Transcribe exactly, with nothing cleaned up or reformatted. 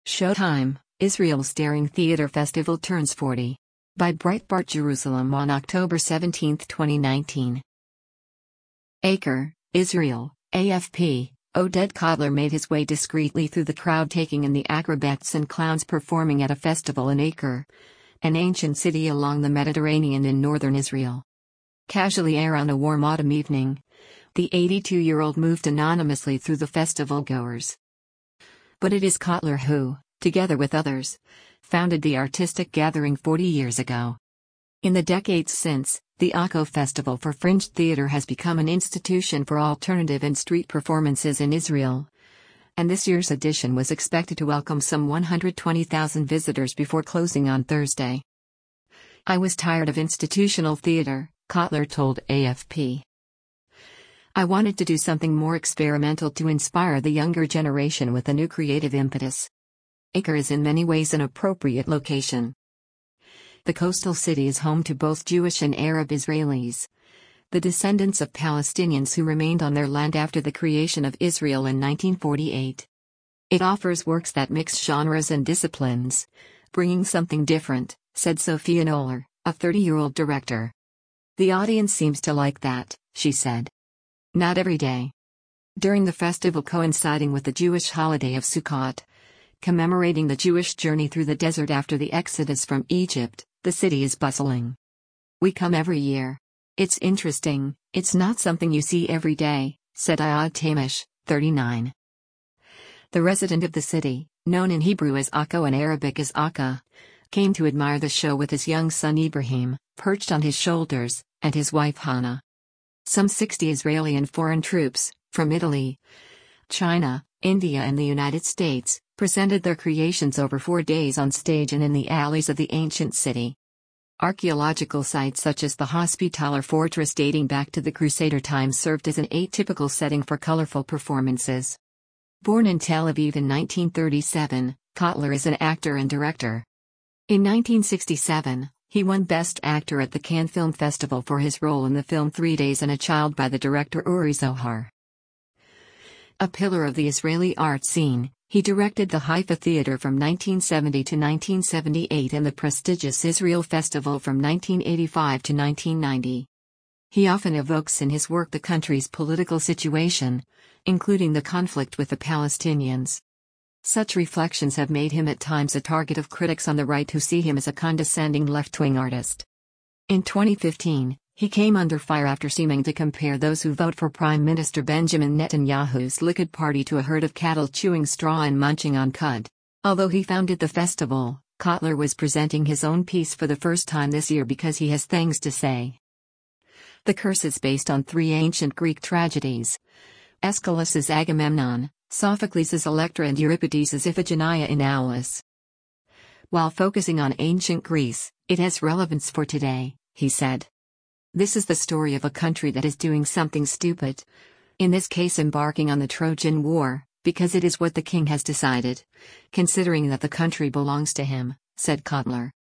Showtime, Israel's Daring Theater Festival turns forty. By Breitbart Jerusalem on October seventeenth, twenty nineteen. Acre, Israel, A F P. Oded Kotler made his way discreetly through the crowd, taking in the acrobats and clowns performing at a festival in Acre, an ancient city along the Mediterranean in northern Israel. Casually air on a warm autumn evening, the eighty-two-year-old moved anonymously through the festival goers. But it is Kotler who, together with others, founded the artistic gathering forty years ago. In the decades since, the Akko Festival for Fringe Theater has become an institution for alternative and street performances in Israel, and this year's edition was expected to welcome some one hundred twenty thousand visitors before closing on Thursday. "I was tired of institutional theater," Kotler told A F P. "I wanted to do something more experimental to inspire the younger generation with a new creative impetus." Acre is in many ways an appropriate location. The coastal city is home to both Jewish and Arab Israelis, the descendants of Palestinians who remained on their land after the creation of Israel in nineteen forty-eight. It offers works that mix genres and disciplines, bringing something different, said Sophia Noller, a thirty-year-old director. "The audience seems to like that," she said. "Not every day." During the festival coinciding with the Jewish holiday of Sukkot, commemorating the Jewish journey through the desert after the exodus from Egypt, the city is bustling. "We come every year. It's interesting, it's not something you see every day," said Ayad Tamish, thirty-nine. The resident of the city, known in Hebrew as Akko and Arabic as Akka, came to admire the show with his young son Ibrahim, perched on his shoulders, and his wife Hannah. Some sixty Israeli and foreign troops, from Italy, China, India and the United States, presented their creations over four days on stage and in the alleys of the ancient city. Archaeological sites such as the Hospitaller Fortress dating back to the Crusader times served as an atypical setting for colorful performances. Born in Tel Aviv in nineteen thirty-seven, Kotler is an actor and director. In nineteen sixty-seven, he won Best Actor at the Cannes Film Festival for his role in the film Three Days and a Child by the director Uri Zohar. A pillar of the Israeli art scene, he directed the Haifa Theater from nineteen seventy to nineteen seventy-eight and the prestigious Israel Festival from nineteen eighty-five to nineteen ninety. He often evokes in his work the country's political situation, including the conflict with the Palestinians. Such reflections have made him at times a target of critics on the right who see him as a condescending left-wing artist. In twenty fifteen, he came under fire after seeming to compare those who vote for Prime Minister Benjamin Netanyahu's Likud party to a herd of cattle chewing straw and munching on cud. Although he founded the festival, Kotler was presenting his own piece for the first time this year because he has things to say. The curse is based on three ancient Greek tragedies: Aeschylus's Agamemnon, Sophocles' Electra and Euripides' Iphigenia in Aulis. While focusing on ancient Greece, it has relevance for today, he said. "This is the story of a country that is doing something stupid. In this case embarking on the Trojan War, because it is what the king has decided, considering that the country belongs to him," said Kotler.